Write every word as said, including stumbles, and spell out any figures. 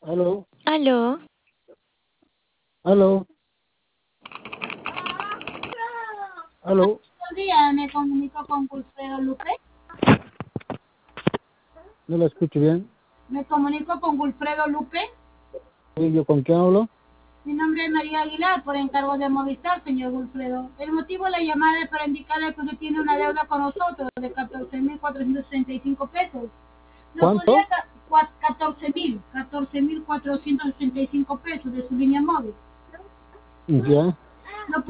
Aló, Aló, aló, aló. Buenos días, me comunico con Wilfredo Lupe. No la escucho bien. Me comunico con Wilfredo Lupe. ¿Y yo con quién hablo? Mi nombre es María Aguilar, por encargo de Movistar, señor Wilfredo. El motivo de la llamada es para indicarle que usted tiene una deuda con nosotros de catorce mil cuatrocientos sesenta y cinco pesos. ¿No podría ¿Cuánto? catorce mil, catorce mil cuatrocientos sesenta y cinco pesos de su línea móvil? Ya.